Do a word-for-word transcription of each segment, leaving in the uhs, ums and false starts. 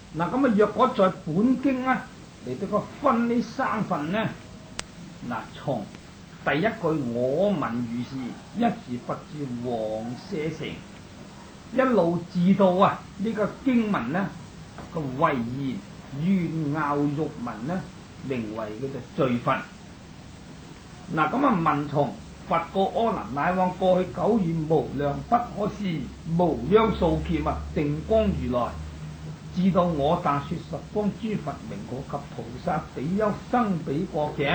嗱咁啊，若果在本經咧嚟到個分呢三份呢，嗱從第一句我聞如是，一時佛至王舍城，一路至到啊呢、這個經文呢個謂言怨拗欲聞呢，名為叫做序分。嗱咁啊，文從佛告阿難乃往過去久遠無量不可思議無央數劫啊定光如來，至到我但說十方諸佛名號及菩薩比丘生彼國者，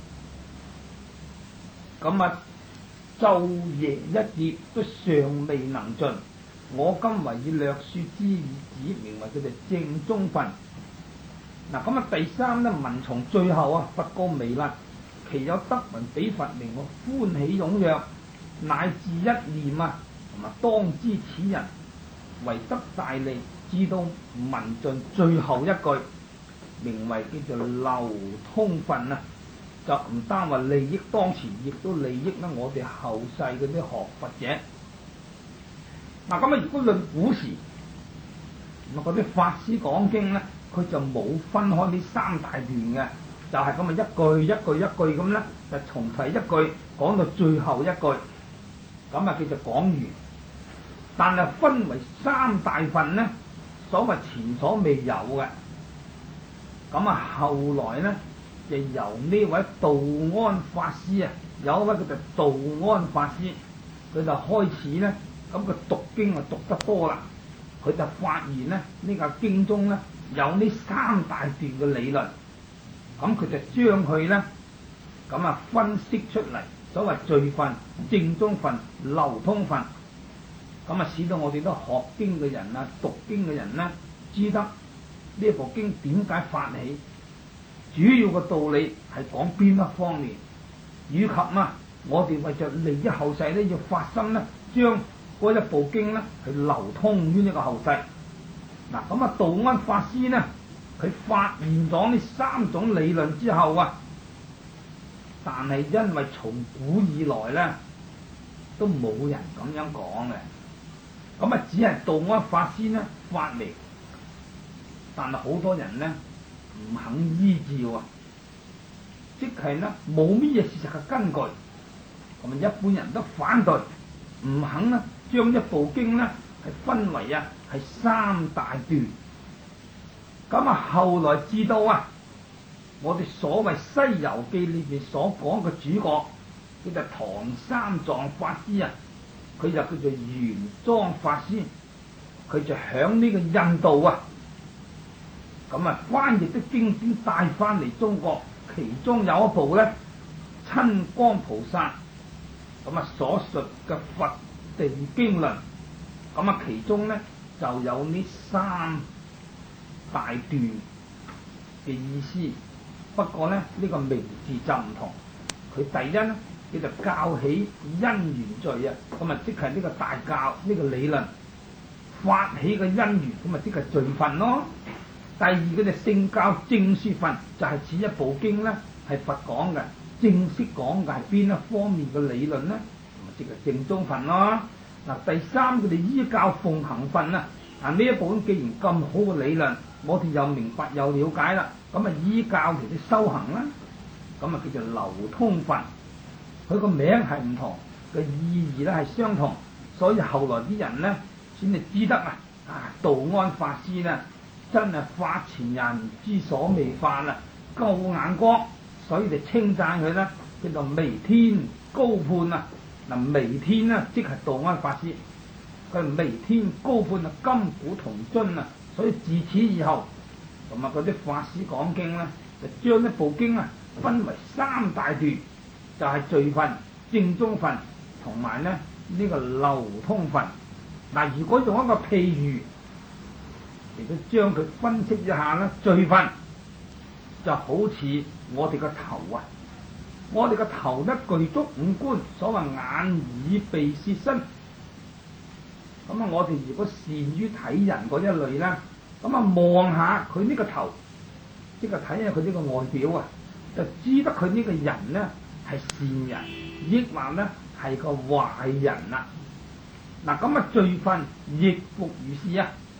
咁啊晝夜一劫都尚未能盡，我今為以略說之以指，名為佢哋正宗分。嗱咁啊第三咧，文從最後啊，佛告彌勒，其有得聞彼佛名我歡喜踴躍，乃至一念啊，同埋當知此人為得大利，至到文盡最後一句，名為叫做流通分啊，就唔單話利益當前，亦都利益啦我哋後世嗰啲學佛者。嗱咁啊，如果論古時，咁嗰啲法師講經咧，佢就冇分開呢三大段嘅。就係咁啊，一句一句一句咁咧，就從第一句講到最後一句，咁啊叫做講完。但係分為三大份咧，所謂前所未有嘅。咁啊後來咧，就由呢位道安法師啊，有一位叫做道安法師，佢就開始咧，咁佢讀經啊讀得多啦，佢就發現咧呢個經中咧有呢三大段嘅理論。咁佢就將佢咧咁啊分析出嚟，所謂序分、正宗分、流通分，咁啊使到我哋都學經嘅人啊、讀經嘅人咧，知得呢部經點解發起，主要嘅道理係講邊一方面，以及啊我哋為著利益後世咧，要發心咧，將嗰一部經咧去流通於呢個後世。嗱咁啊，道安法師呢，佢發現咗呢三種理論之後啊，但係因為從古以來咧都冇人咁樣講嘅，咁啊只係道安法師呢發明，但係好多人呢唔肯依照啊，即係呢冇乜嘢事實嘅根據，咁啊一般人都反對，唔肯呢將一部經呢係分為啊係三大段。咁啊，後來知道啊，我哋所謂《西遊記》裏邊所講嘅主角，叫做唐三藏法師啊，佢就叫做玄奘法師，佢就響呢個印度啊，咁啊翻譯啲經典帶翻嚟中國，其中有一部咧《親光菩薩》，咁啊所述嘅佛地經論，咁啊其中咧就有呢三大段嘅意思，不過咧呢、這個名字就唔同。佢第一咧叫做教起因緣序啊，咁啊即係呢個大教呢、這個理論發起嘅因緣，咁啊即係序分咯。第二嗰隻聖教正說分，就係、是、指一部經咧係佛講嘅，正式講嘅係邊一方面嘅理論咧，咁啊即係正宗分咯。嗱第三佢哋依教奉行分啊，嗱呢一部既然咁好嘅理論，我哋又明白又了解啦，咁啊依教其哋修行啦，咁啊叫做流通分。佢個名係唔同，嘅意義咧係相同，所以後來啲人咧先至知得啊，啊道安法師咧真係法前人之所未發啊，夠眼光，所以就稱讚佢咧叫做彌天高判啊。嗱彌天咧即係道安法師，佢彌天高判啊，金古銅樽啊。所以自此以後，同埋嗰啲法師講經咧，就將一部經啊分為三大段，就係、是、序分、正宗分同埋咧呢、這個流通分。嗱，如果用一個譬喻嚟到將佢分析一下咧，序分就好似我哋個頭啊，我哋個頭咧具足五官，所謂眼耳鼻舌身。咁啊，我哋如果善於睇人嗰一類啦，咁啊望下佢呢個頭，即係睇下佢呢個外表啊，就知得佢呢個人咧係善人，抑或咧係個壞人啦。嗱，咁啊序分亦復如是啊。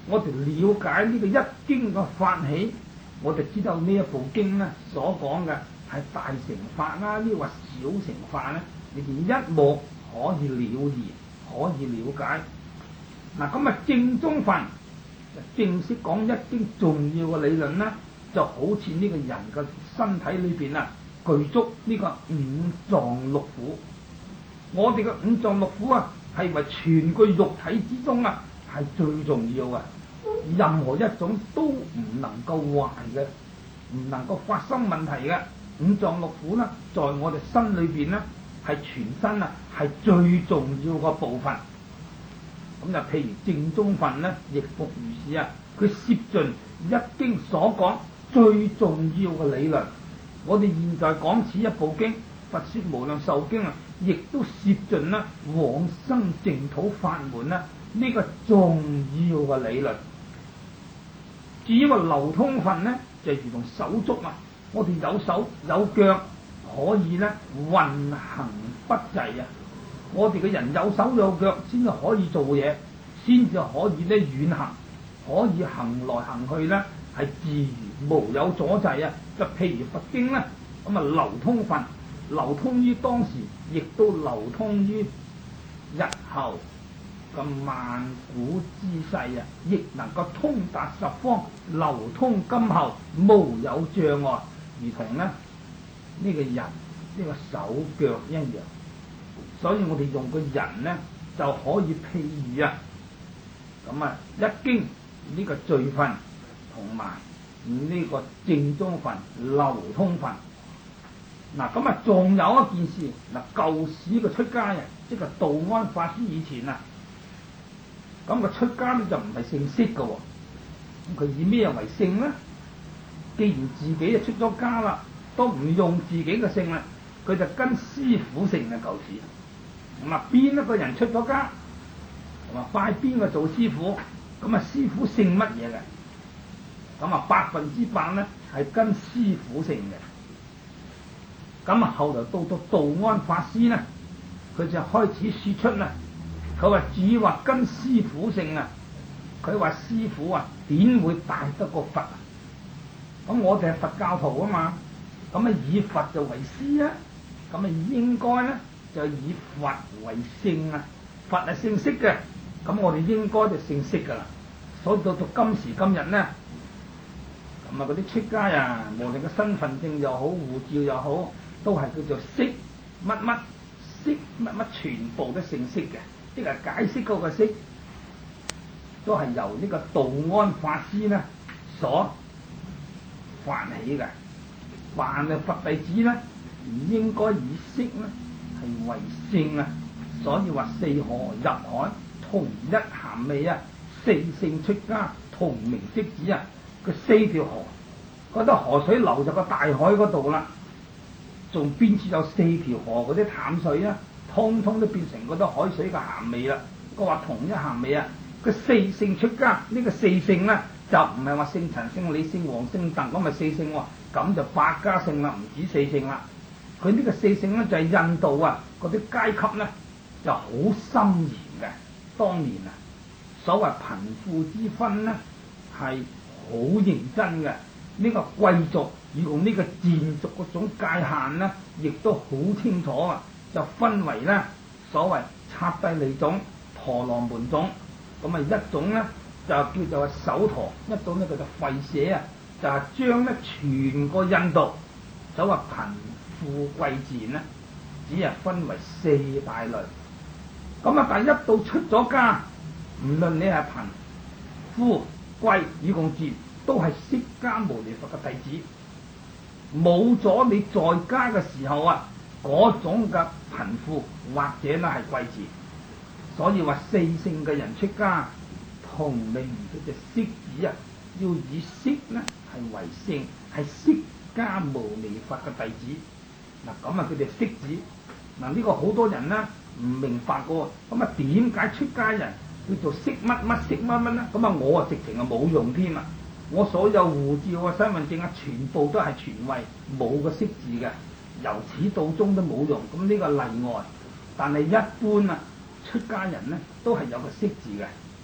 我哋了解呢個一經嘅發起，我哋知道呢一部經咧所講嘅係大乘法啦，呢或小乘法咧，你哋一目可以了然，可以了解。嗱，咁啊正宗分正式講一經重要嘅理論咧，就好似呢個人嘅身體裏邊啊，具足呢個五臟六腑。我哋嘅五臟六腑啊，係為全個肉體之中啊，係最重要嘅。任何一種都唔能夠壞嘅，唔能夠發生問題嘅。五臟六腑呢，在我哋身裏邊呢，係全身啊，係最重要嘅部分。咁就譬如正宗分呢，亦復如是啊。佢攝盡一經所講最重要嘅理論。我哋現在講此一部經《佛說無量壽經》啊，亦都攝盡啦往生淨土法門啦呢個重要嘅理論。至於話流通分呢，就如同手足啊，我哋有手有腳可以咧運行不滯啊。我哋嘅人有手有腳先至可以做嘢，先至可以咧遠行，可以行來行去咧係自如無有阻滯啊。就譬如佛經咧，咁啊流通分流通於當時，亦都流通於日後咁萬古之世啊，亦能夠通達十方，流通今後無有障礙，如同咧呢、這個人呢、這個手腳一樣。所以我哋用個人呢，就可以譬喻啊，咁啊一經呢個序分同埋呢個正宗分流通分。嗱，咁啊仲有一件事，嗱舊時嘅出家人，即係道安法師以前啊，咁個出家咧就唔係姓釋嘅喎，咁佢以咩為姓咧？既然自己就出咗家啦，都唔用自己嘅姓啦，佢就跟師傅姓嘅舊時。咁啊邊一個人出咗家，咁啊拜邊個做師傅，咁啊師傅姓乜嘢嘅？咁啊百分之百咧係跟師傅姓嘅。咁啊後來到到道安法師咧，佢就開始說出啦。佢話至於話跟師傅姓啊，佢話師傅啊點會大得過佛啊？咁我哋係佛教徒啊嘛，咁啊以佛就為師啊，咁啊應該咧就以佛為姓啊。佛係姓釋嘅，咁我哋應該就姓釋噶啦。所以到到今時今日咧，咁啊嗰啲出家啊，無論個身份證又好，護照又好，都係叫做釋乜乜釋乜乜，全部都姓釋嘅。即係解釋嗰個釋，都係由呢個道安法師咧所發起嘅。凡係佛弟子咧，唔應該以釋咧係為姓啊。所以話四河入海同一鹹味啊，四姓出家同名釋子啊。佢四條河，嗰啲河水流入個大海嗰度啦，仲邊處有四條河嗰啲淡水啊？通通都變成嗰啲海水嘅鹹味啦。佢話同一鹹味啊，佢四姓出家呢、這個四姓咧就唔係話姓陳、姓李、姓黃、姓鄧咁咪四姓喎，咁就百家姓啦，唔止四姓啦。佢呢個四姓咧就係、是、印度啊嗰啲階級咧就好森嚴嘅。當年啊，所謂貧富之分咧係好認真嘅。呢、這個貴族要用呢個賤族嗰種界限咧，亦都好清楚啊。就分為咧所謂剎帝利種、陀羅門種，咁啊一種咧就叫做首陀，一種咧叫做吠舍啊，就係將咧全個印度所謂貧富貴賤咧，只係分為四大類。咁啊，但一到出咗家，唔論你係貧富貴與共賤，都係釋迦牟尼佛嘅弟子。冇咗你在家嘅時候啊，嗰種嘅貧富或者咧係貴賤，所以話四姓嘅人出家同名佢隻釋子啊，要以釋咧係為姓，係釋迦牟尼佛嘅弟子。嗱咁啊，佢哋釋子嗱呢個好多人咧唔明白嘅喎，咁啊點解出家人叫做釋乜乜釋乜乜咧？咁啊我啊直情啊冇用添啊！我所有護照啊、身份證啊，全部都係全位冇個釋字嘅，由始到終都冇用。咁呢個例外，但係一般啊出家人咧都係有個釋字嘅。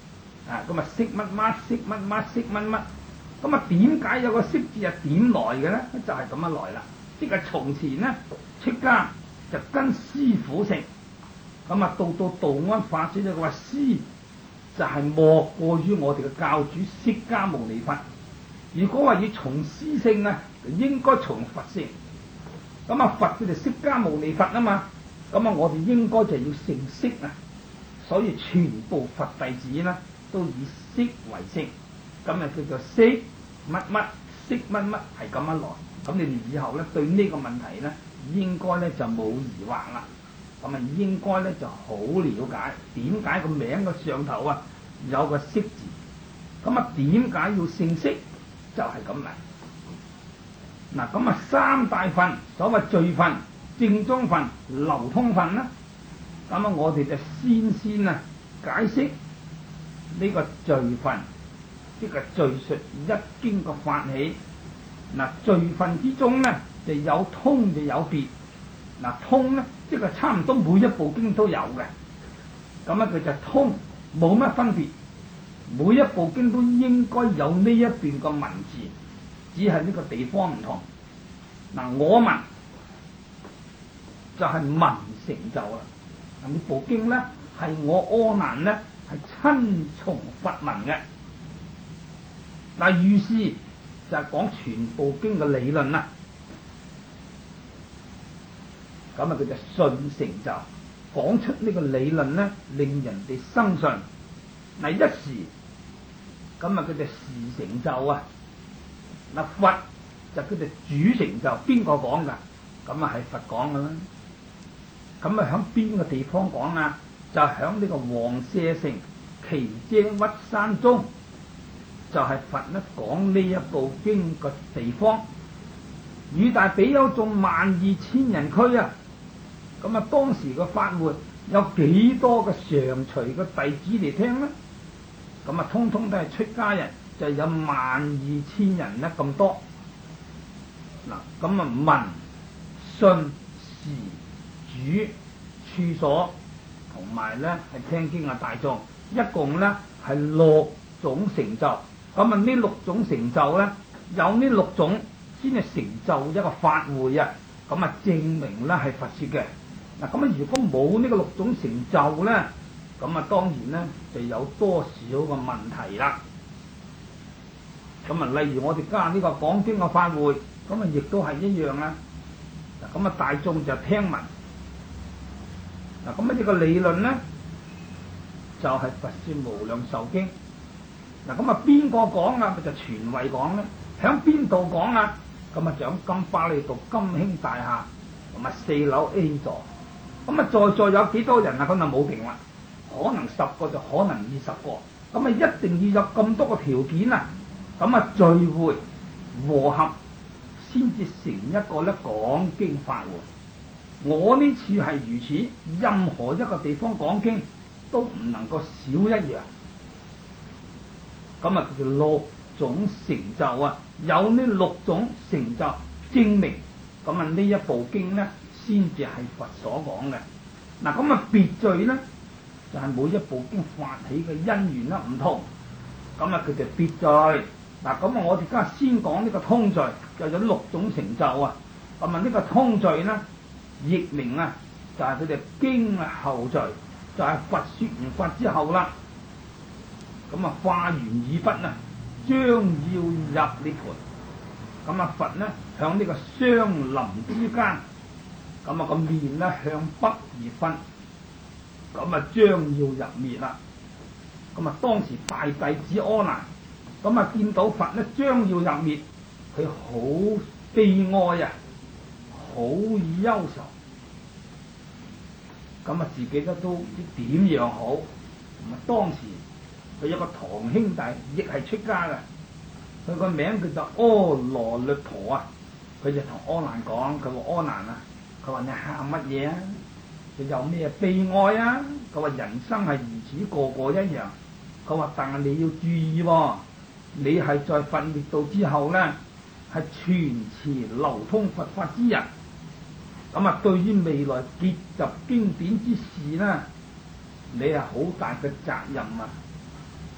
啊咁啊識乜乜識乜乜識乜乜，咁啊點解有個識字係點來嘅咧？就係咁樣來啦。即係從前咧出家就跟師傅姓，咁啊到到道安法師就話師就係莫過於我哋嘅教主釋迦牟尼佛。如果話要從師姓啊，就應該從佛姓。咁啊佛佢哋釋迦牟尼佛啊嘛，咁啊我哋應該就要姓釋啊。所以全部佛弟子呢都以釋為姓，咁啊叫做釋乜乜釋乜乜係咁樣來。咁你哋以後咧對呢個問題咧應該咧就冇疑惑啦。咁啊應該咧就好了解點解個名嘅上頭啊有個釋字。咁啊點解要姓釋？就係咁嚟。嗱咁啊三大分，所謂序分、正宗分、流通分啦。咁啊我哋就先先啊解釋呢個序分，即係敘述一經個法起。嗱序分之中咧就有通就有別。嗱通咧即係差唔多每一部經都有嘅，咁啊佢就通冇乜分別，每一部經都應該有呢一段個文字，只係呢個地方唔同。嗱我聞就係聞成就啦。嗱呢部經咧係我阿難咧係親從佛聞嘅。嗱如是就係講全部經嘅理論啦。咁啊佢就信成就，講出呢個理論咧令人哋生信。嗱一時咁啊佢就時成就啊。嗱佛就佢哋主成就，邊個講噶？咁啊係佛講噶啦。咁啊響邊個地方講啊？就響呢個王舍城奇精屈山中，就係、是、佛咧講呢一部經個地方。與大比丘眾萬二千人俱啊！咁啊當時個法會有幾多個常隨嘅弟子嚟聽呢？咁啊通通都係出家人，就有萬二千人咧咁多。嗱咁啊聞信時主處所同埋咧係聽經嘅大眾，一共咧係六種成就。咁啊呢六種成就咧，有呢六種先係成就一個法會啊。咁啊證明咧係佛說嘅。嗱咁啊如果冇呢個六種成就咧，咁啊當然咧就有多少個問題啦。咁啊例如我哋加呢個講經嘅法會，咁啊亦都係一樣啦。嗱咁啊大眾就聽聞。嗱咁啊呢個理論咧就係、是、佛說無量壽經。嗱咁啊邊個講啊？咪就傳位講咧。響邊度講啊？咁啊就響金巴利道金興大廈同埋四樓 A 座。咁啊在座有幾多人啊？咁就冇定啦。可能十個就可能二十個。咁啊一定要有咁多個條件啊。咁啊聚會和合先至成一個咧講經法會。我呢次係如此，任何一個地方講經都唔能夠少一樣。咁啊叫做六種成就啊，有呢六種成就證明，咁啊呢一部經咧先至係佛所講嘅。嗱咁啊別序咧就係、是、每一部經發起嘅因緣啦唔同，咁啊佢就別序。嗱咁啊我哋而家先講呢個通序，就有六種成就啊。咁啊呢個通序咧譯名啊就係佢哋經後序，就係、是、佛說完法之後啦。咁啊化完已畢啊，將要入涅槃。咁啊佛咧向呢個相林之間，咁啊個面咧向北而分，咁啊將要入滅啦。咁啊當時大弟子阿難，咁啊見到佛咧將要入滅，佢好悲哀啊，好憂愁。咁啊自己都都唔知點樣好。咁啊當時佢有個堂兄弟，亦係出家嘅，佢個名叫做阿羅律陀啊。佢就同阿難講，佢話阿難啊，佢話你喊乜嘢啊？佢有咩悲哀啊？佢話人生係如此個個一樣。佢話但係你要注意喎、哦，你係在佛滅度之後咧，係傳持流通佛法之人。咁啊，對於未來結集經典之事咧，你係好大嘅責任啊！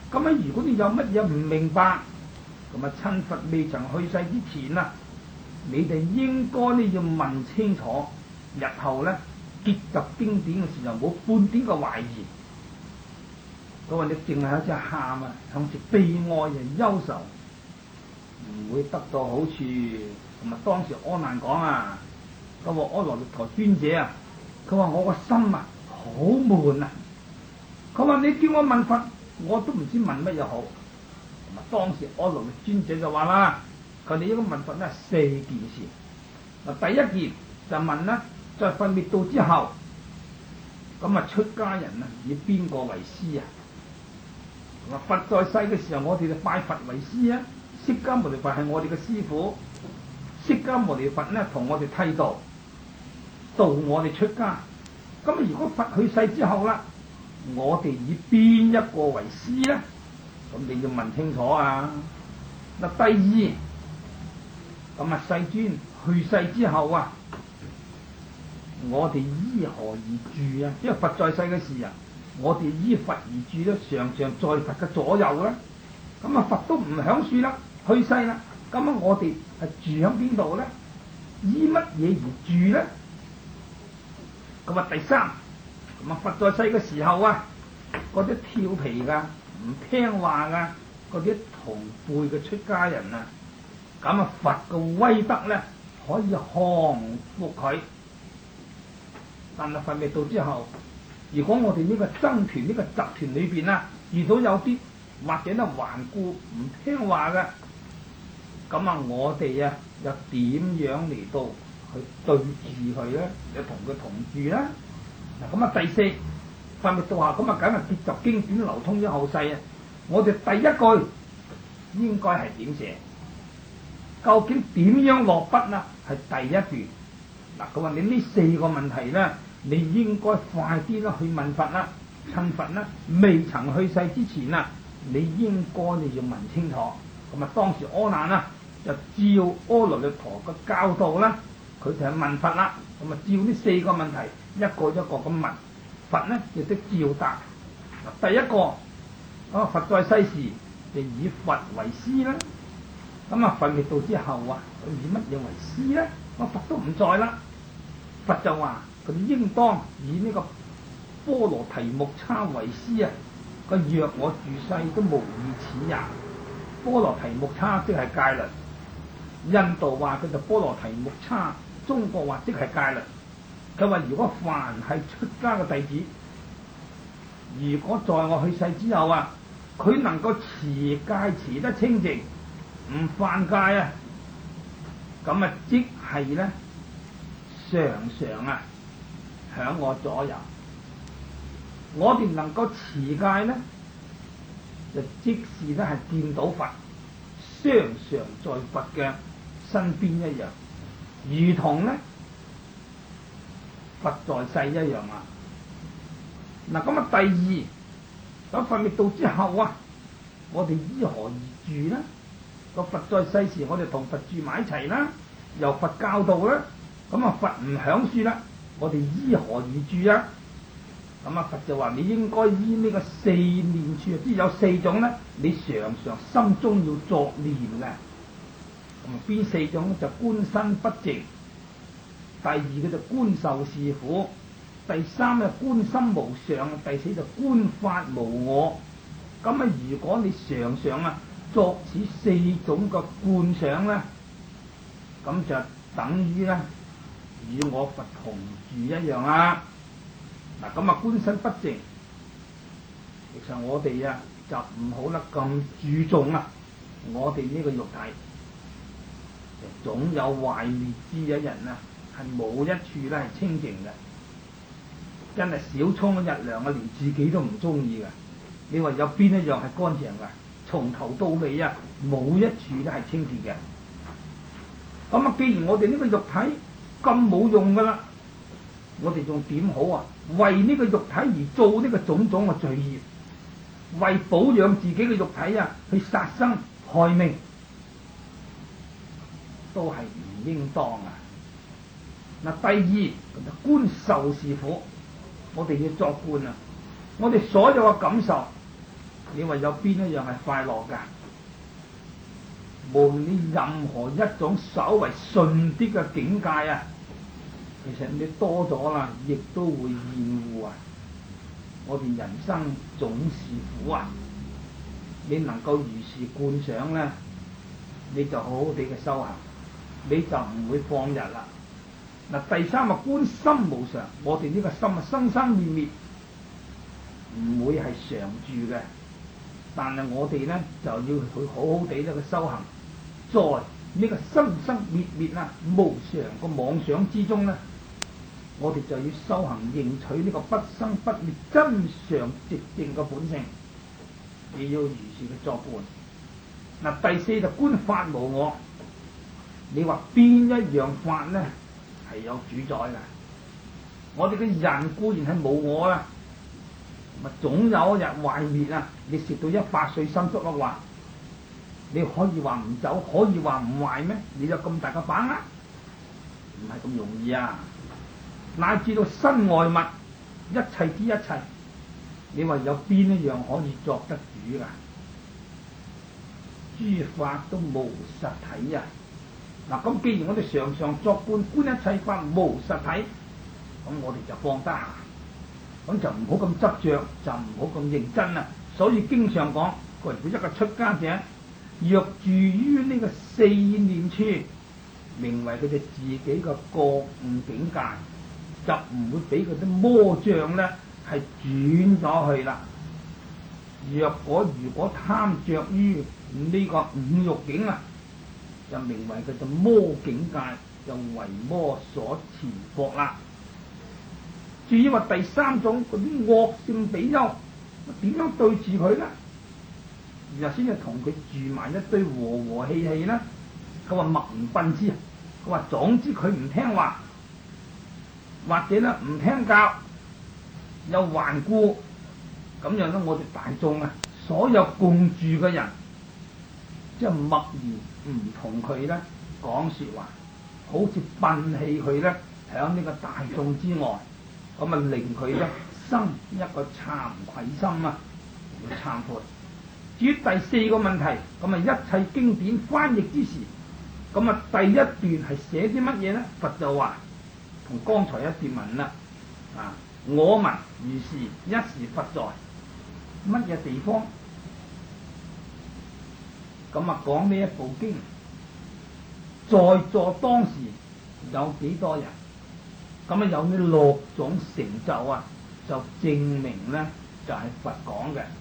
咁啊，如果你有乜嘢唔明白，咁啊，趁佛未曾去世之前啊，你哋應該呢要問清楚，日後咧結集經典嘅時候冇半點嘅懷疑。佢話你淨係喺只喊啊，向住悲哀嘅憂愁，唔會得到好處。同埋當時阿難講啊，佢話阿羅律陀尊者啊，佢話我個心啊好悶啊，佢話你叫我問佛，我都唔知問乜嘢好。同埋當時阿羅律尊者就話啦，佢哋應該問佛咧四件事。嗱，第一件就問啦，在佛滅度之後，咁啊出家人啊以邊個為師啊？佛在世嘅時候，我哋就拜佛為師啊！釋迦牟尼佛係我哋嘅師父，釋迦牟尼佛咧同我哋剃度，導我哋出家。咁如果佛去世之後啦，我哋以邊一個為師咧？咁你要問清楚啊！嗱，第二，咁啊世尊去世之後啊，我哋依何而住啊？因為佛在世嘅時啊。我哋依佛而住咧，常常在佛嘅左右啦。咁啊，佛都唔響樹啦，去世啦。咁啊，我哋係住響邊度咧？依乜嘢而住咧？咁啊，第三，咁啊，佛在世嘅時候啊，嗰啲調皮噶、唔聽話噶、嗰啲同輩嘅出家人啊，咁啊，佛嘅威德咧可以降服佢。但係佛滅度之後，如果我哋呢個僧團呢個集團裏邊啊，遇到有啲或者咧頑固唔聽話嘅，咁啊我哋啊又點樣嚟到去對治佢咧？又同佢同住啦。嗱，咁啊第四，佛滅度下，咁啊梗係結集經典流通於後世啊。我哋第一句應該係點寫？究竟點樣落筆啊？係第一段。嗱，佢話你呢四個問題咧，你應該快啲啦去問佛啦，趁佛啦未曾去世之前啊，你應該你要問清楚。咁啊，當時阿難啊就照阿羅律陀嘅教導啦，佢就係問佛啦。咁啊，照呢四個問題一個一個咁問，佛呢亦都照答。第一個，啊佛在世時就以佛為師啦。咁啊，佛滅度之後啊，佢以乜嘢為師咧？啊佛都唔在啦，佛就話。佢應當以呢個波羅提木叉為師啊！佢若我住世都無異此也。波羅提木叉即係戒律，印度話佢就波羅提木叉，中國話即係戒律。佢話如果凡係出家嘅弟子，如果在我去世之後啊，佢能夠持戒持得清淨，唔犯戒啊，咁啊即係咧常常啊響我左右，我哋能夠持戒咧，就即時咧係見到佛，常常在佛嘅身邊一樣，如同咧佛在世一樣啊！嗱，咁啊第二，咁佛滅度之後啊，我哋依何而住咧？個佛在世時，我哋同佛住埋一齊啦，由佛教導啦，咁啊佛唔響樹啦。我哋依何而住啊？咁啊佛就話你應該依呢個四念處，即係有四種咧，你常常心中要作念嘅。咁啊邊四種就觀身不淨，第二嘅就觀受是苦，第三咧觀心無常，第四就觀法無我。咁啊如果你常常啊作此四種嘅觀想咧，咁就等於咧與我佛同住一樣啦。嗱，咁啊觀身不淨，其實我哋啊就唔好得咁注重啊，我哋呢個肉體，總有壞滅之一人啊，係冇一處咧係清淨嘅，真係少沖一日涼啊，連自己都唔中意嘅。你話有邊一樣係乾淨嘅？從頭到尾啊，冇一處都係清潔嘅。咁啊，既然我哋呢個肉體咁冇用噶啦，我哋仲點好啊？為呢個肉體而做呢個種種嘅罪業，為保養自己嘅肉體啊，去殺生害命，都係唔應當啊！嗱，第二觀受是苦，我哋要作觀啊！我哋所有嘅感受， 你話有邊一樣係快樂㗎？無論你任何一種稍為順啲嘅境界啊，其實你多咗啦，亦都會厭惡啊！我哋人生總是苦啊！你能夠如是觀想咧，你就好好地嘅修行，你就唔會放逸啦。嗱，第三個觀心無常，我哋呢個心啊生生滅滅，唔會係常住嘅。但係我哋咧就要去好好地咧去修行，在呢個生生滅滅啊無常個妄想之中咧，我哋就要修行認取呢個不生不滅真常寂靜嘅本性，你要如是嘅作伴。嗱，第四就觀法無我，你話邊一樣法咧係有主宰㗎？我哋嘅人固然係無我啦。咪總有一日壞滅啊！你食到一百歲心足嘅話，你可以話唔走，可以話唔壞咩？你有咁大嘅把握？唔係咁容易啊！乃至到身外物，一切之一切，你話有邊一樣可以作得主㗎？諸法都無實體啊！嗱，咁既然我哋常常作觀，觀一切法無實體，咁我哋就放得下。咁就唔好咁執着，就唔好咁認真啦。所以經常講，佢如果一個出家者，若住於呢個四念處，名為佢哋自己嘅覺悟境界，就唔會俾嗰啲魔障咧係轉咗去啦。若果如果貪着於呢個五欲境啊，就名為佢嘅魔境界，就為魔所纏縛啦。至於話第三種嗰啲惡性比丘，點樣對住佢咧？然後先至同佢住埋一堆和和氣氣啦。佢話默唔笨之，佢話總之佢唔聽話，或者咧唔聽教，又頑固，咁樣咧我哋大眾啊，所有共住嘅人，即係默然唔同佢咧講說話，好似笨棄佢咧響呢個大眾之外。咁啊，令佢咧生一個慚愧心啊，要懺悔。至於第四個問題，咁啊，一切經典翻譯之時，咁啊，第一段係寫啲乜嘢咧？佛就話同剛才一段文啦，啊，我聞如是，一時佛在乜嘢地方？咁啊，講呢一部經，在座當時有幾多人？咁啊，有呢六種成就啊，就證明咧就係、是、佛講嘅。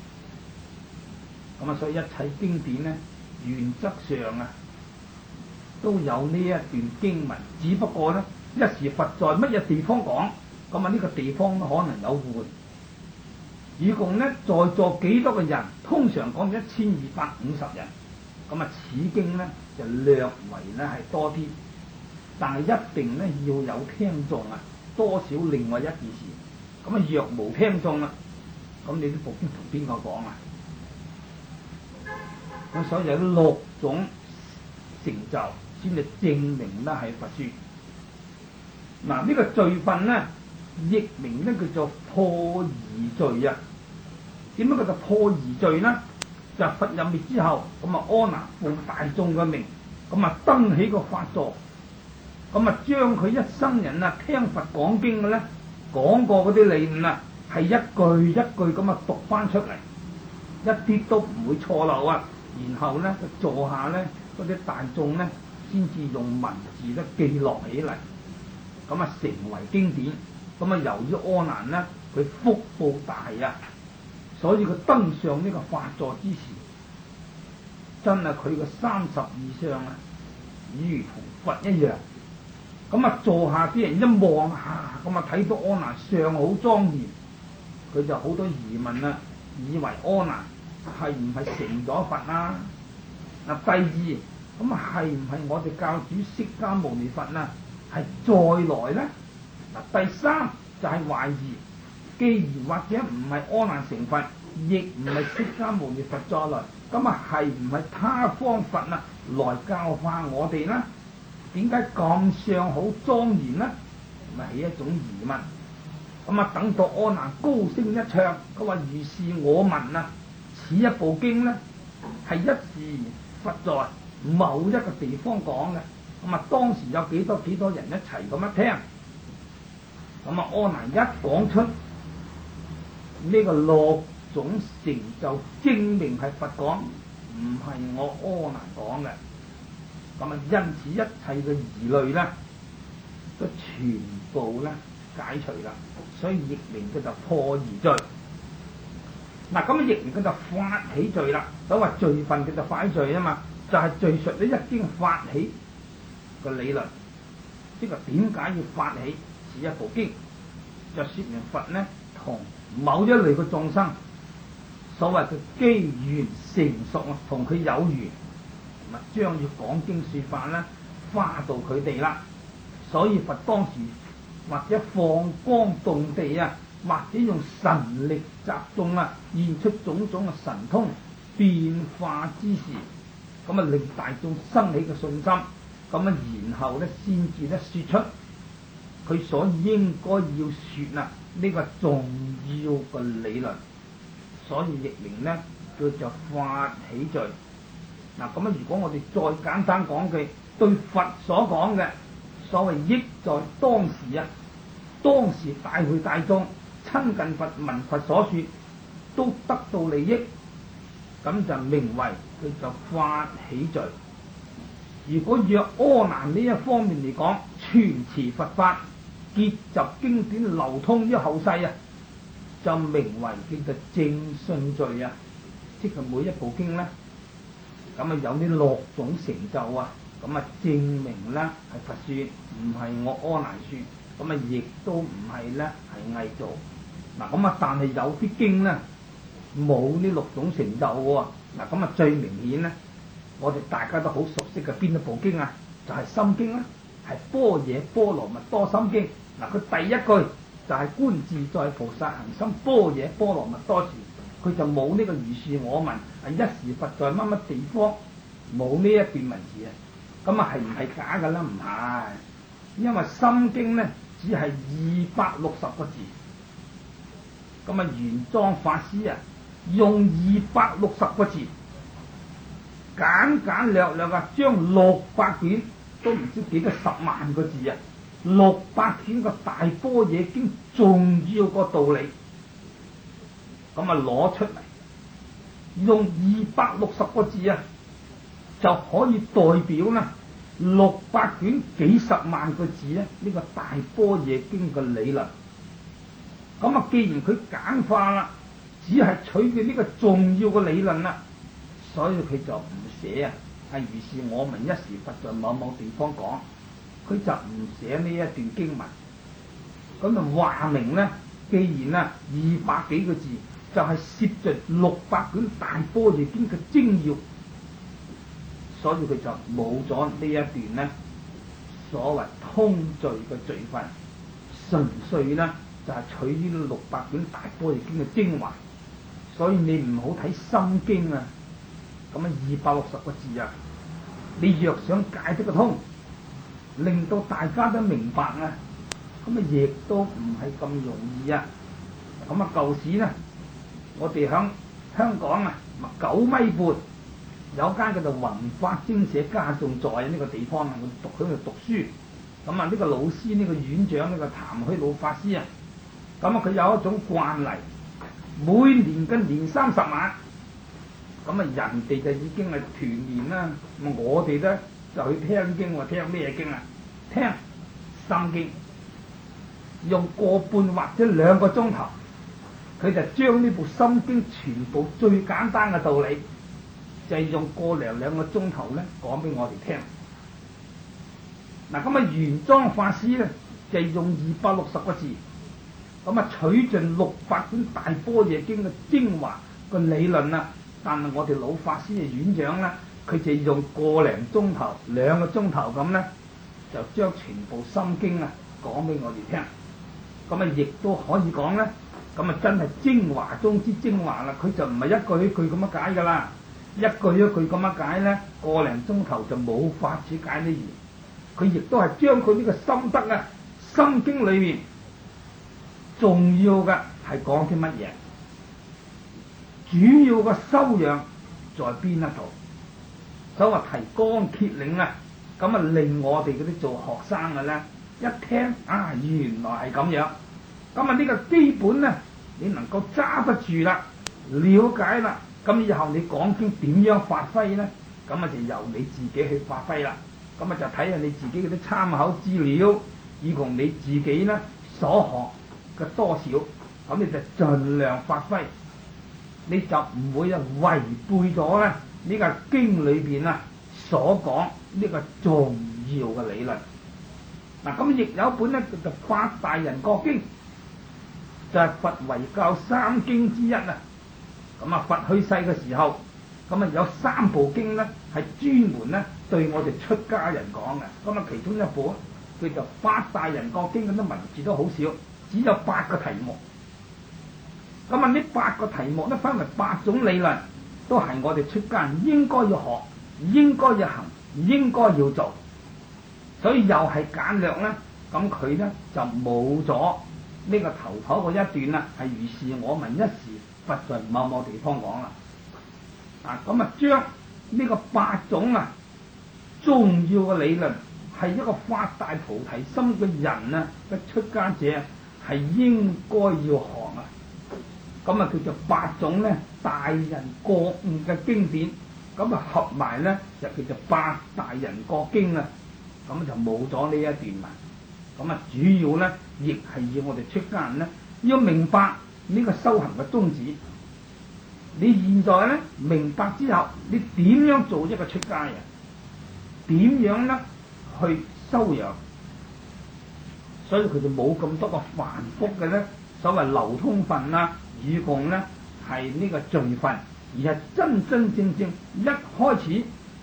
咁啊，所以一切經典咧，原則上啊都有呢一段經文，只不過咧一時佛在乜嘢地方講，咁啊呢個地方可能有換。一共咧在座幾多個人？通常講一千二百五十人。咁啊，此經咧就略為咧係多啲。但係一定咧要有聽眾啊，多少另外一件事。咁啊，若無聽眾啦，咁你啲部經同邊個講啊？咁所以有六種成就先至證明咧係佛說。嗱，呢個罪分咧，譯名咧叫做破疑罪啊。點解叫做破疑罪咧？就係、佛入滅之後，咁啊阿難奉大眾嘅名，咁啊登起個法座。咁啊，將佢一生人啊聽佛講經嘅咧，講過嗰啲理論啊，係一句一句咁啊讀翻出嚟，一啲都唔會錯漏啊。然後咧，坐下咧，嗰啲大眾咧，先至用文字咧記錄起嚟，咁啊成為經典。咁啊，由於阿難咧，佢福報大啊，所以佢登上呢個法座之時，真係佢個三十以上啊，如同佛一樣。咁啊，坐下啲人一望下，咁啊睇到阿難相好莊嚴，佢就好多疑問啦，以為阿難係唔係成咗佛啊？嗱，第二，咁啊係唔係我哋教主釋迦牟尼佛啊？係再來咧？嗱，第三就係、是、懷疑，既然或者唔係阿難成佛，亦唔係釋迦牟尼佛再來，咁啊係唔係他方佛啊來教化我哋咧？點解咁相好莊嚴呢？咪起一種疑問。咁啊，等到阿難高聲一唱，佢話如是我聞啊， 此一部經咧係一時佛在某一個地方講嘅，咁啊當時有幾多幾多人一齊咁一聽，咁啊阿難一講出呢個六種成就，證明係佛講，唔係我阿難講嘅。咁啊因此一切嘅疑慮咧都全部咧解除啦，所以譯名佢就破疑罪。嗱咁啊譯名佢就發起罪啦，所謂罪分佢就發起罪啊嘛，就係敘述呢一經發起個理論，即係點解要發起此一部經，就說明佛呢同某一類嘅眾生，所謂嘅機緣成熟啊，同佢有緣，咪將要講經說法啦，化度佢哋啦。所以佛當時或者放光動地啊，或者用神力集中啊，現出種種嘅神通變化之時，咁啊令大眾生起嘅信心，咁啊然後咧先至咧說出佢所應該要說啊呢個重要嘅理論，所以譯名咧叫做發起罪。嗱咁啊，如果我哋再簡單講句，對佛所講嘅所謂益在當時啊，當時大會大眾親近佛聞佛所說，都得到利益，咁就名為佢就發起罪。如果若阿難呢一方面嚟講，傳持佛法，結集經典流通於後世啊，就名為叫做正信罪啊，即係每一部經咧，咁啊有呢六種成就啊，咁啊證明咧係佛說，唔係我阿難說，咁啊亦都唔係咧係偽造。嗱咁啊，但係有啲經咧冇呢六種成就喎。嗱咁啊，最明顯咧，我哋大家都好熟悉嘅邊一部經啊？就係、是《心經》啦，係《般若波羅蜜多心經》。嗱，佢第一句就係觀自在菩薩行深般若波羅蜜多時，佢就冇呢個如是我聞，係一時佛在乜乜地方，冇呢一段文字啊。咁啊係唔係假㗎啦？唔係，因為《心經》咧只係二百六十個字。咁啊，玄奘法師啊，用二百六十個字，簡簡略略啊，將六百卷都唔知幾多十萬個字啊，六百卷個大般若經重要個道理，咁啊攞出嚟，用二百六十個字啊，就可以代表啦六百卷幾十萬個字咧，呢個大般若經嘅理論。咁啊，既然佢簡化啦，只係取佢呢個重要嘅理論啦，所以佢就唔寫啊。係如是我聞一時佛在某某地方講，佢就唔寫呢一段經文。咁就話明咧，既然啊二百幾個字就係攝著六百卷大般若經嘅精要，所以佢就冇咗呢一段咧所謂通罪嘅罪分，純粹咧就係取呢六百卷大般若經嘅精華。所以你唔好睇心經啊，咁啊二百六十個字啊，你若想解得個通，令到大家都明白啊，咁啊亦都唔係咁容易啊。咁啊舊時咧，我哋響香港啊，九米半有間叫做弘法精舍家眾在呢個地方啊，我讀喺度讀書。咁啊呢個老師呢、呢個院長呢、呢個譚虛老法師啊，咁啊佢有一種慣例。每年嘅年三十晚，咁啊人哋就已經係團年啦。咁我哋咧就去聽經喎，聽咩經啊？聽心經，用個半或者兩個鐘頭，佢就將呢部心經全部最簡單嘅道理，就係用個零兩個鐘頭咧講俾我哋聽。嗱，咁啊玄奘法師咧就係用二百六十個字。咁啊，取盡六百卷大般若經嘅精華個理論啦，但係我哋老法師嘅院長咧，佢就用個零鐘頭、兩個鐘頭咁咧，就將全部心經啊講俾我哋聽。咁啊，亦都可以講咧，咁啊真係精華中之精華啦。佢就唔係一句一句咁樣解噶啦，一句一句咁樣解咧，個零鐘頭就冇法子解呢嘢。佢亦都係將佢呢個心得啊，心經裏面重要嘅係講啲乜嘢？ 主要嘅修養在邊一度？所謂提綱挈領啊，咁啊令我哋嗰啲做學生嘅咧一聽啊，原來係咁樣。咁啊呢個基本咧，你能夠揸得住啦，了解啦，咁以後你講經點樣發揮咧？咁啊就由你自己去發揮啦。咁啊就睇下你自己嗰啲參考資料，以及你自己咧所學嘅多少，咁你就盡量發揮，你就唔會啊違背咗咧呢個經裏邊啊所講呢個重要嘅理論。嗱，咁亦有一本咧叫做《八大人覺經》，就係佛遺教三經之一啊。咁啊，佛去世嘅時候，咁啊有三部經咧係專門咧對我哋出家人講嘅。咁啊，其中一部叫做《八大人覺經》，咁啲文字都好少，只有八個題目。咁啊，呢八個題目咧分為八種理論，都係我哋出家人應該要學、應該要行、應該要做。所以又係簡略咧，咁佢咧就冇咗呢個頭頭嗰一段啦，係如是我聞一時佛在某某地方講啦。啊，咁啊將呢個八種啊重要嘅理論，係一個發大菩提心嘅人啊嘅出家者係應該要學啊。咁啊叫做八種咧大人覺悟嘅經典，咁啊合埋咧就叫做八大人覺經啊。咁就冇咗呢一段啦。咁啊，主要咧，亦係要我哋出家人咧，要明白呢個修行嘅宗旨。你現在咧明白之後，你點樣做一個出家人？點樣咧去修養？所以佢就冇咁多個繁複嘅咧，所謂流通分啊、與共咧，係呢個序分，而係真真正正一開始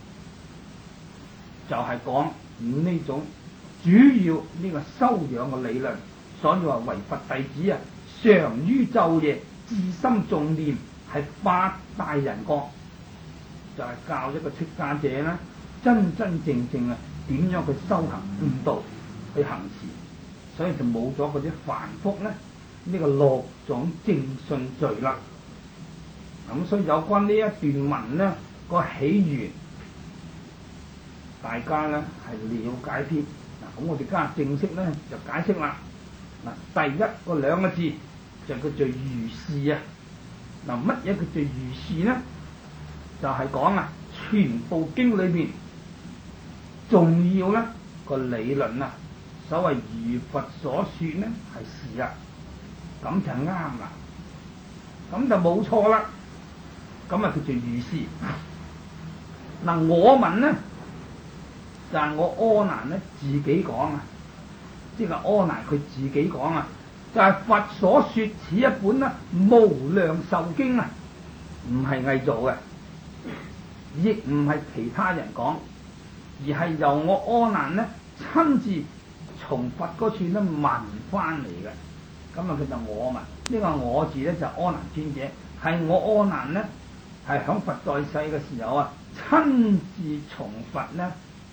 就係講呢種主要呢個修養嘅理論。所以話為佛弟子啊，常於晝夜至心重念，係八大人覺，就係、是、教一個出家者咧，真真正正啊點樣去修行悟道去行持。所以就冇咗嗰啲繁複咧，呢、這個六種正信序啦。咁所以有關呢一段文咧個起源，大家咧係了解啲。嗱，咁我哋家正式咧就解釋啦。嗱，第一個兩個字就叫做如是啊。嗱，乜嘢叫做如是咧？就係講啊，全部經裏邊重要咧個理論啊。所謂如佛所說咧係是啊，咁就啱啦，咁就冇錯啦。咁啊叫做如是。嗱，我聞咧就係、是、我阿難咧自己講啊，即係阿難佢自己講啊，就係、是、佛所說此一本啊無量壽經啊，唔係偽造嘅，亦唔係其他人講，而係由我阿難咧親自從佛嗰處咧聞翻嚟嘅。咁啊佢就我聞，呢、這個我字咧就阿難尊者，係我阿難咧係響佛在世嘅時候啊，親自從佛咧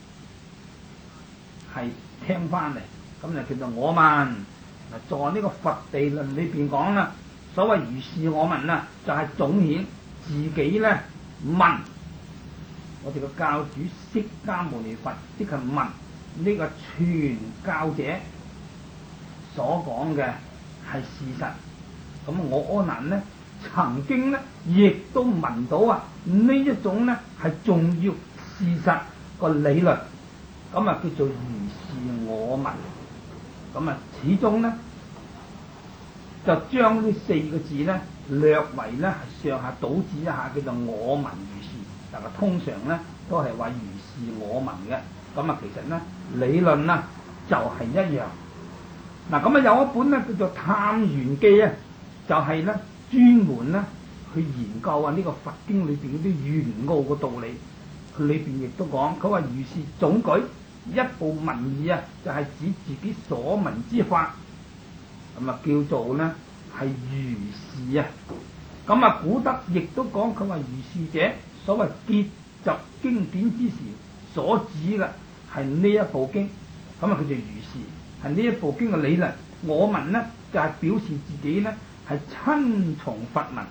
係聽翻嚟，咁就叫做我聞。嗱，在呢個佛地論裏邊講啦，所謂如是我聞啊，就係、是、總顯自己咧聞我哋個教主釋迦牟尼佛，即係聞呢個傳教者所講嘅係事實。咁我阿難咧曾經咧亦都聞到啊呢一種咧係重要事實個理論，咁啊叫做如是我聞。咁啊始終咧就將呢四個字咧略為咧上下倒置一下，叫做我聞如是。但係通常咧都係話如是我聞嘅。咁啊其實咧理論啊就係一樣。嗱，咁啊有一本咧叫做《探玄記》啊，就係咧專門咧去研究啊呢個佛經裏邊嗰啲玄奧嘅道理。佢裏邊亦都講，佢話如是總舉一部文義啊，就係、是、指自己所聞之法，咁啊叫做咧係如是啊。咁啊古德亦都講，佢話如是者，所謂結集經典之時所指嘅係呢一部經，咁啊叫做如是，係呢一部經嘅理論。我聞呢就係、是、表示自己呢係親從佛聞，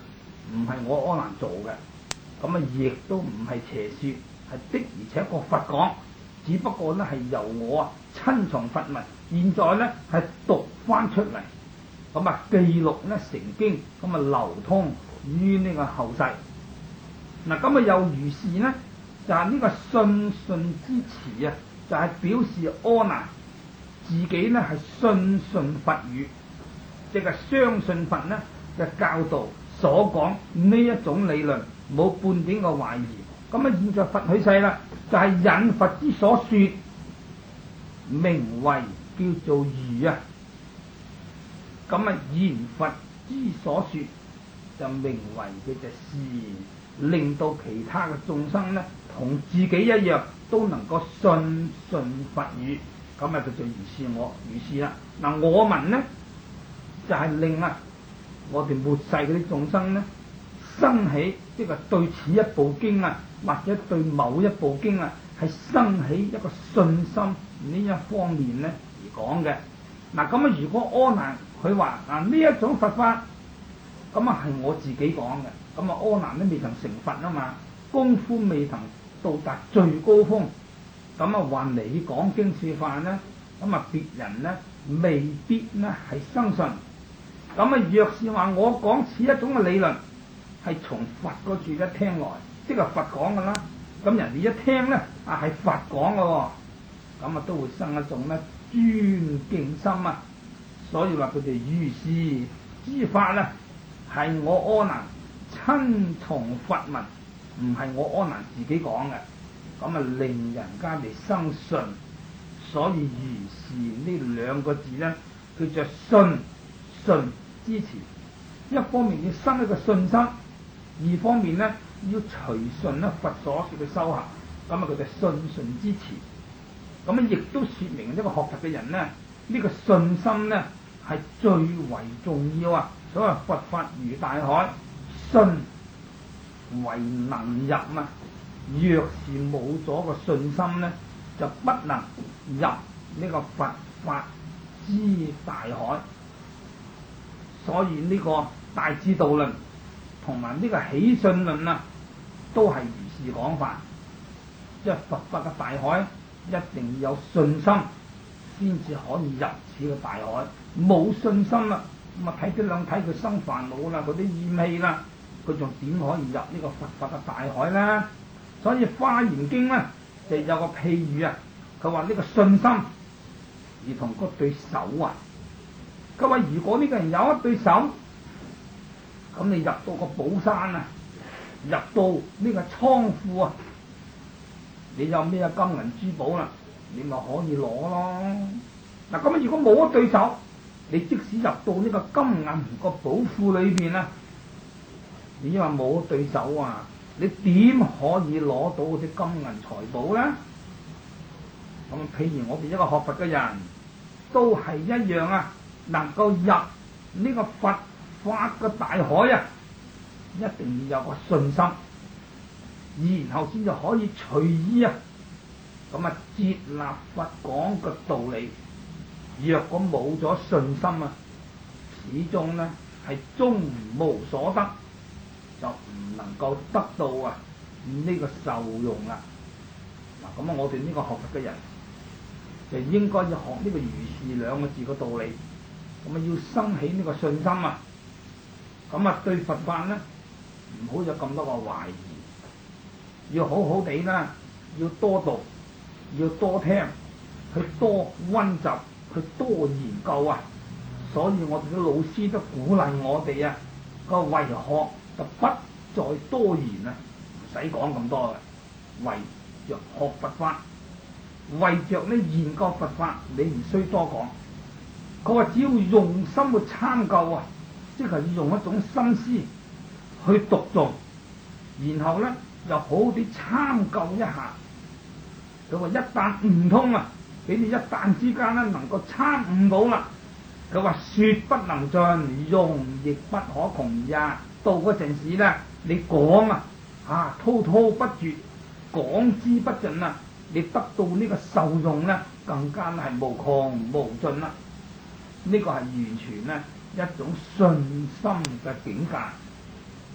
唔係我阿難做嘅，咁啊亦都唔係邪說，係的而且確佛講，只不過咧係由我啊親從佛文，現在咧係讀翻出嚟，咁啊記錄咧成經，咁啊流通於呢個後世。嗱，咁啊又如是呢，就係、是、呢個信信之詞啊，就係、是、表示阿難自己咧係信信佛語，即係相信佛呢嘅教導所講呢一種理論，冇半點嘅懷疑。咁啊現在佛去世啦，就係、是、引佛之所說，名為叫做喻啊。咁啊言佛之所說，就名為佢就是令到其他嘅眾生呢，同自己一樣都能夠信信佛語。咁啊佢就如是我如是啦。嗱，我聞呢就係、是、令啊我哋末世嗰啲眾生呢生起，即係對此一部經啊，或者對某一部經啊，係生起一個信心呢一方面呢而講嘅。嗱，咁啊如果阿難佢話啊呢一種佛法，咁啊係我自己講嘅，咁啊阿難都未曾成佛啊嘛，功夫未曾到達最高峰，咁啊話你講經說法呢，咁啊別人呢未必呢係相信。咁啊若是話我講此一種嘅理論係從佛嗰處一聽來，即係佛講噶啦，咁人哋一聽呢啊係佛講噶，咁啊都會生一種呢尊敬心啊。所以話佢哋如是之法呢，係我阿難親從佛文，唔係我阿難自己講嘅，咁啊令人家嚟生信。所以如是呢兩個字呢，佢就信信之詞，一方面要生一個信心，二方面呢要隨順咧佛所說嘅修行，咁啊佢就信信之詞。咁啊亦都說明一個學佛嘅人呢，呢、呢個信心呢係最為重要啊！所謂佛法如大海，信為能入啊！若是冇咗個信心呢，就不能入呢個佛法之大海。所以呢個大智度論同埋呢個起信論啊，都係如是講法。即係佛法嘅大海，一定要有信心先至可以入此嘅大海。冇信心啦，咁啊睇啲兩睇佢生煩惱啦，嗰啲厭氣啦，佢仲點可以入呢個佛法嘅大海咧？所以《華嚴經》咧就有個譬喻啊，佢話呢個信心如同嗰對手啊。佢話如果呢個人有一對手，咁你入到個寶山啊，入到呢個倉庫啊，你有咩金銀珠寶啦，你咪可以攞咯。嗱，咁啊如果冇一對手，你即使入到呢個金銀個寶庫裏邊啊，你因為冇對手啊，你點可以攞到嗰啲金銀財寶咧？咁譬如我哋一個學佛嘅人，都係一樣啊，能夠入呢個佛法嘅大海啊，一定要有個信心，然後先就可以隨意啊，咁啊接納佛講嘅道理。若果冇咗信心啊，始終呢係終無所得，就唔能夠得到啊呢、這個受用啦。嗱，咁啊，我哋呢個學佛嘅人就應該要學呢個如是兩個字嘅道理，咁啊要生起呢個信心啊，咁啊對佛法呢唔好有咁多個懷疑，要好好地啦，要多讀，要多聽，去多溫習。去多研究啊，所以我哋啲老師都鼓勵我哋啊，個為學就不在多言啊，唔使講咁多嘅，為着學佛法，為着呢研究佛法，你唔需多講。佢話只要用心去參究啊，即係要用一種心思去讀誦，然後咧又好啲參究一下。佢話一旦悟通啊，俾你一旦之間咧能夠參悟到啦，佢話説不能盡，用亦不可窮也。到嗰陣時咧，你講啊，啊滔滔不絕，講之不盡啊，你得到呢個受用咧，更加係無窮無盡啦。呢、這個係完全咧一種信心嘅境界。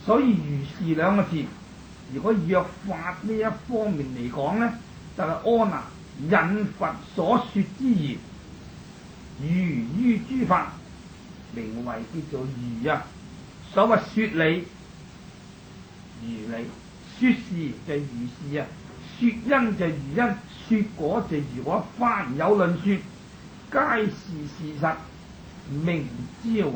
所以如是兩個字，如果約法呢一方面嚟講咧，就係、是、阿難引佛所說之言，如於諸法，名為叫做如啊。所謂說理，如理；說事就如事啊。說因就如因，說果就如果。凡有論說，皆是事實，名之為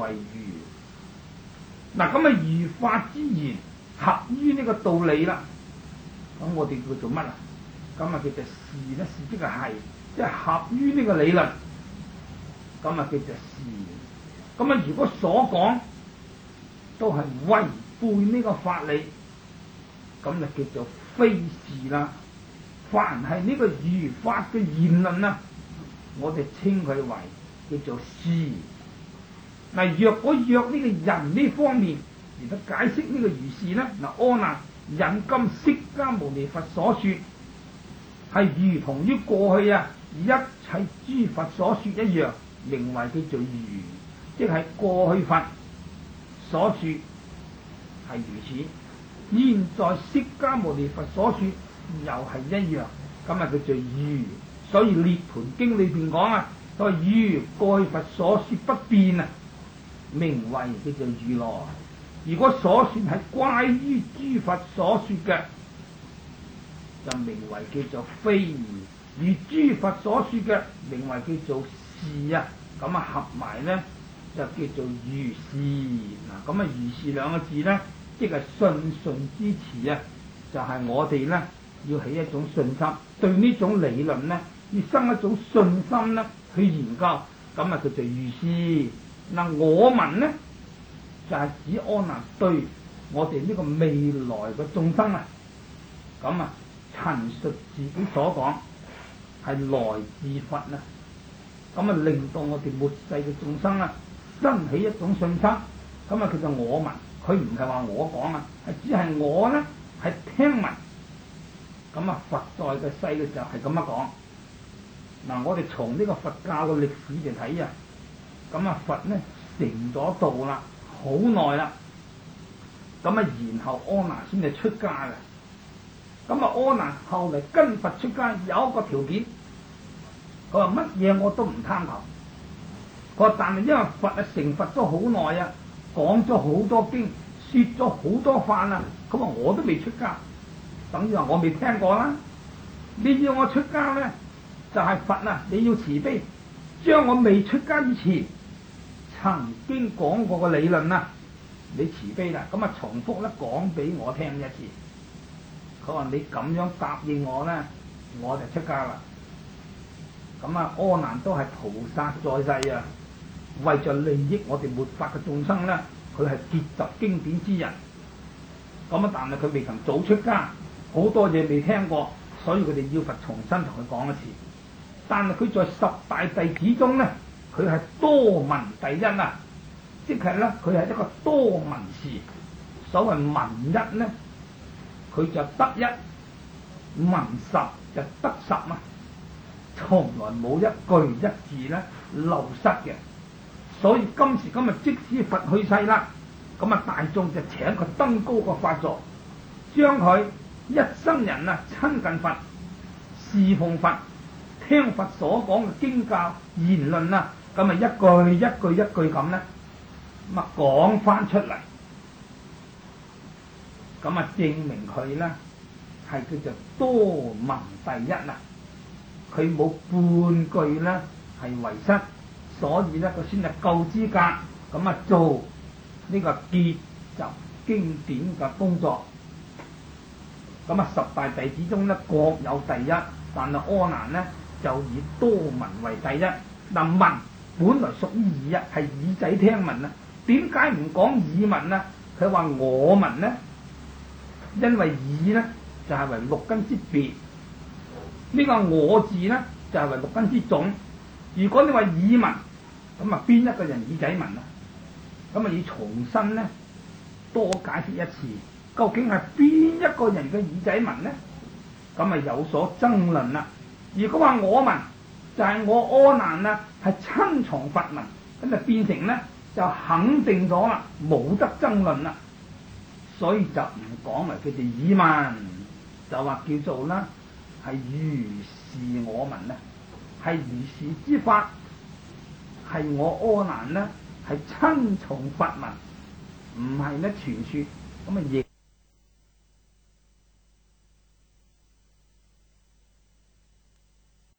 如。嗱，咁啊如法之言，合於呢個道理啦。咁我哋叫做乜啊？咁啊叫做事咧，事即係係，即係合於呢個理論。咁啊叫做事。咁啊如果所講都係違背呢個法理，咁就叫做非事啦。凡係呢個如法嘅言論啊，我哋稱佢為叫做事。嗱，若果約呢個人呢方面而得解釋呢個如是咧，嗱，阿難引今釋迦牟尼佛所說，係如同於過去啊一切諸佛所說一樣，名為叫做如，即係過去佛所說係如此，現在釋迦牟尼佛所說又係一樣，咁啊叫做如。所以《涅槃經》裏邊講啊，佢話如過去佛所說不變啊，名為叫做如來。如果所說係乖於諸佛所說嘅，就名為叫做非如；而諸佛所說嘅，名為叫做是啊。咁啊合埋咧就叫做如是。嗱，咁啊如是兩個字咧，即係信信之詞啊，就係、是、我哋咧要起一種信心，對呢種理論咧要生一種信心咧去研究，咁啊叫做如是。嗱，我聞咧就係、是、指阿難對我哋呢個未來嘅眾生啊，咁啊陳述自己所講係來自佛啊，咁啊令到我哋末世嘅眾生啊生起一種信心，咁啊叫做我聞。佢唔係話我講啊，係只係我咧係聽聞。咁啊佛在嘅世嘅時候係咁樣講。嗱，我哋從呢個佛教嘅歷史嚟睇啊，咁啊佛咧成咗道啦，好耐啦，咁啊然後阿難先至出家嘅。咁啊阿難後嚟跟佛出家有一個條件，佢話乜嘢我都唔貪求。佢話但係因為佛啊成佛咗好耐啊，講咗好多經，說咗好多法啊，咁啊我都未出家，等於話我未聽過啦。你要我出家咧，就係、是、佛啊，你要慈悲，將我未出家以前曾經講過嘅理論啊，你慈悲啦，咁啊重複咧講俾我聽一次。佢話你咁樣答應我咧，我就出家啦。咁啊阿難都係菩薩在世啊，為咗利益我哋末法嘅眾生咧，佢係結集經典之人。咁啊但係佢未曾早出家，好多嘢未聽過，所以佢哋要佛重新同佢講一次。但係佢在十大弟子中咧，佢係多聞第一啊，即係咧佢係一個多聞士。所謂聞一咧，佢就得一；聞十就得十啊，從來冇一句一字咧漏失嘅。所以今時今日即使佛去世啦，咁啊大眾就請佢登高個法座，將佢一生人啊親近佛、侍奉佛、聽佛所講嘅經教言論啊，咁啊一句一句一句咁咧，咁啊講翻出嚟，咁啊證明佢咧係叫做多聞第一啊，佢冇半句咧係遺失，所以咧佢先係夠資格咁啊做呢個結集經典嘅工作。咁啊十大弟子中咧各有第一，但係阿難咧就以多聞為第一。嗱，聞本來屬於耳啊，係耳仔聽聞啊，點解唔講耳聞啊？佢話我聞咧，因為耳咧就係、是、為六根之別，呢、這個我字咧就係、是、為六根之總。如果你話耳聞，咁啊邊一個人耳仔聞啊？咁啊要重新咧多解釋一次，究竟係邊一個人嘅耳仔聞咧？咁啊有所爭論啦。如果話我聞，就係、是、我阿難啊，係親從佛聞，咁就變成咧就肯定咗啦，冇得爭論啦。 所以就唔講埋佢哋耳聞，就話叫做啦係如是我聞啦，係如是之法，係我阿難呢係親從佛聞，唔係呢傳說咁啊亦。